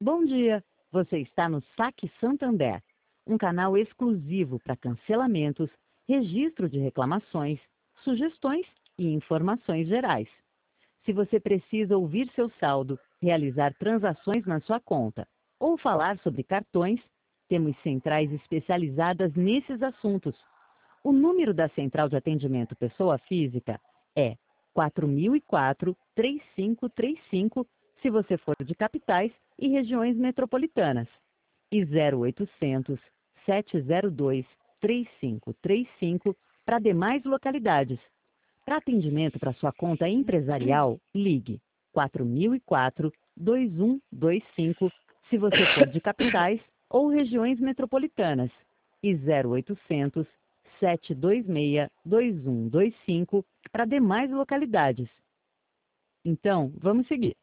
Bom dia! Você está no Saque Santander, um canal exclusivo para cancelamentos, registro de reclamações, sugestões e informações gerais. Se você precisa ouvir seu saldo, realizar transações na sua conta ou falar sobre cartões, temos centrais especializadas nesses assuntos. O número da Central de Atendimento Pessoa Física é 4004-3535, se você for de capitais e regiões metropolitanas, e 0800-702-3535 para demais localidades. Para atendimento para sua conta empresarial, ligue 4004-2125, se você for de capitais ou regiões metropolitanas, e 0800-726-2125 para demais localidades. Então, vamos seguir.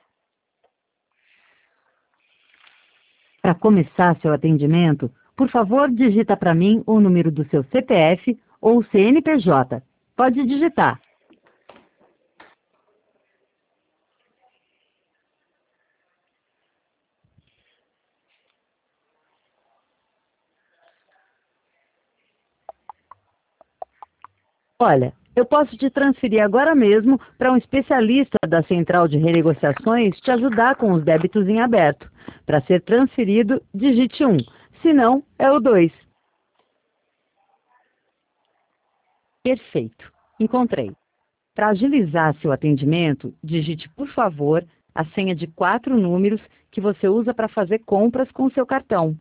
Para começar seu atendimento, por favor, digita para mim o número do seu CPF ou CNPJ. Pode digitar. Olha, eu posso te transferir agora mesmo para um especialista da Central de Renegociações te ajudar com os débitos em aberto. Para ser transferido, digite 1, se não, é o 2. Perfeito, encontrei. Para agilizar seu atendimento, digite, por favor, a senha de 4 números que você usa para fazer compras com seu cartão.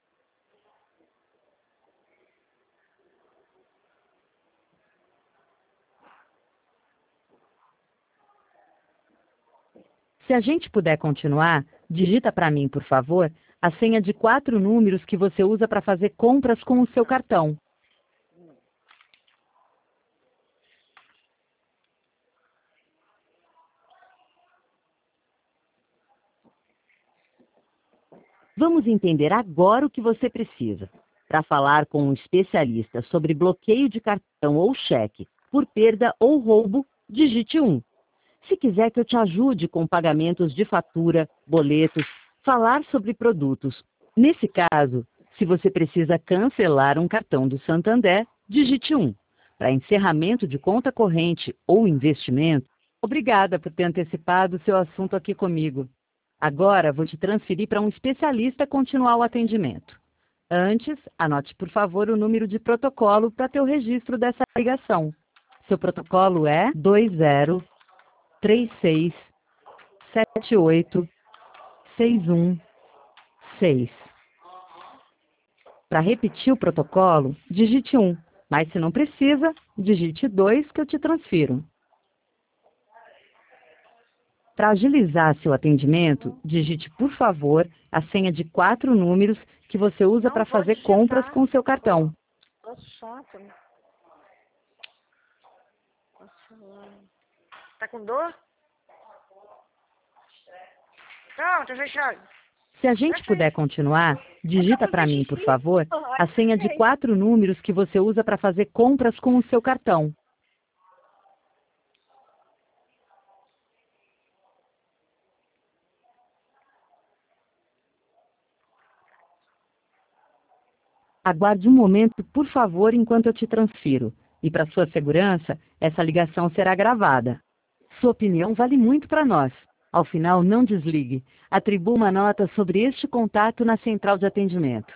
Se a gente puder continuar, digita para mim, por favor, a senha de 4 números que você usa para fazer compras com o seu cartão. Vamos entender agora o que você precisa. Para falar com um especialista sobre bloqueio de cartão ou cheque por perda ou roubo, digite 1. Se quiser que eu te ajude com pagamentos de fatura, boletos, falar sobre produtos. Nesse caso, se você precisa cancelar um cartão do Santander, digite 1. Para encerramento de conta corrente ou investimento, obrigada por ter antecipado o seu assunto aqui comigo. Agora vou te transferir para um especialista continuar o atendimento. Antes, anote por favor o número de protocolo para ter o registro dessa ligação. Seu protocolo é 20367861. Para repetir o protocolo, digite 1, mas se não precisa, digite 2 que eu te transfiro. Para agilizar seu atendimento, digite, por favor, a senha de 4 números que você usa para fazer compras com seu cartão. Tô chata. Tá com dor? Não, tá fechado. Se a gente puder continuar, digita para mim, por favor, a senha de 4 números que você usa para fazer compras com o seu cartão. Aguarde um momento, por favor, enquanto eu te transfiro. E para sua segurança, essa ligação será gravada. Sua opinião vale muito para nós. Ao final, não desligue. Atribua uma nota sobre este contato na central de atendimento.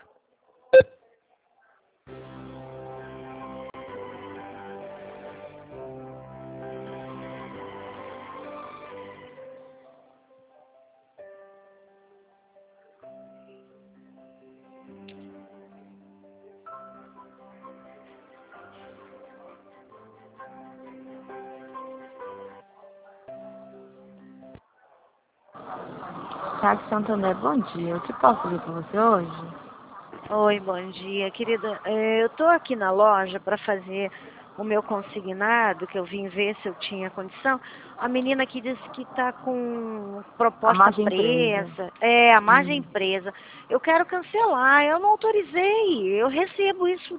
Saque Santander, bom dia. O que posso fazer para você hoje? Oi, bom dia, querida. Eu tô aqui na loja para fazer o meu consignado, que eu vim ver se eu tinha condição. A menina aqui disse que tá com proposta margem presa. presa. A margem presa. Eu quero cancelar, eu não autorizei. Eu recebo isso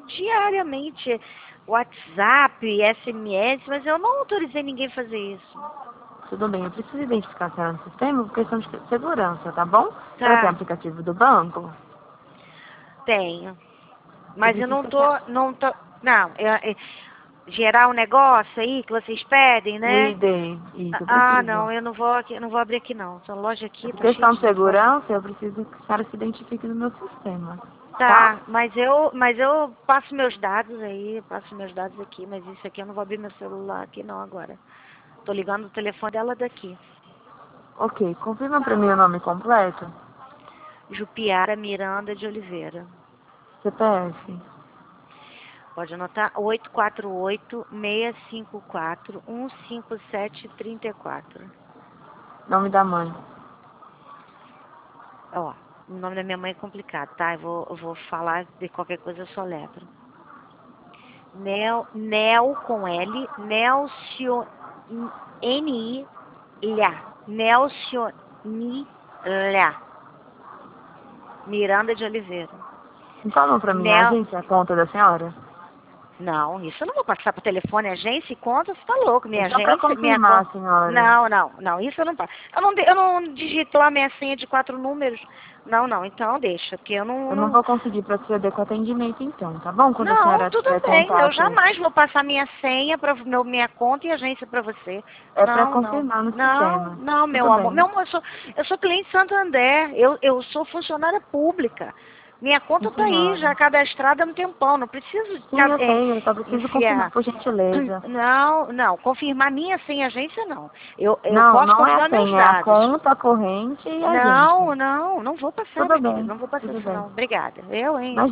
diariamente, WhatsApp, SMS, mas eu não autorizei ninguém fazer isso. Tudo bem, eu preciso identificar a senhora no sistema por questão de segurança, tá bom? A senhora Tá. tem aplicativo do banco? Tenho. Mas eu preciso não tô, não, gerar um negócio aí que vocês pedem, né? Isso, eu Ah, preciso. não, eu não vou aqui, não vou abrir aqui não. Essa loja aqui Por tá cheia questão de de negócio. segurança, eu preciso que a senhora se identifique no meu sistema. Tá, mas eu passo meus dados aí, passo meus dados aqui, mas isso aqui eu não vou abrir meu celular aqui não agora. Tô ligando o telefone dela daqui. Ok, confirma pra mim o nome completo. Jupiara Miranda de Oliveira. CPF. Pode anotar 848-654-15734. Nome da mãe. Ó, o nome da minha mãe é complicado, tá? Eu vou falar de qualquer coisa, eu só letro. Nel com L, Nelcio, N-I-Lha. Nelcionilha. Miranda de Oliveira. Informa pra mim a agência, a conta da senhora. Não, isso eu não vou passar por telefone, agência e conta, você tá louco, minha Só pra agência, minha confirmar, conta. senhora. Não, isso eu não passo. Eu não digito lá minha senha de 4 números. Não, então deixa, porque eu Eu não vou conseguir proceder com atendimento então, tá bom? Quando a Não, senhora tudo tiver bem, eu contato. jamais vou passar minha senha para minha conta e agência para você. É pra confirmar no sistema. Não, meu Tudo amor. bem. Meu amor, eu sou cliente Santander, eu sou funcionária pública. Minha conta tá aí, Senhora. já cadastrada há um tempão, não preciso Sim, eu sei, eu só preciso confirmar, enfiar. por gentileza. Não, confirmar minha senha agência não. Eu Não, posso não é confirmar a meus senha, é a dados. conta, corrente e a agência. Não vou passar, Tudo minha querida, bem, não vou passar tudo isso bem. não. Obrigada. Eu, hein? Imagina.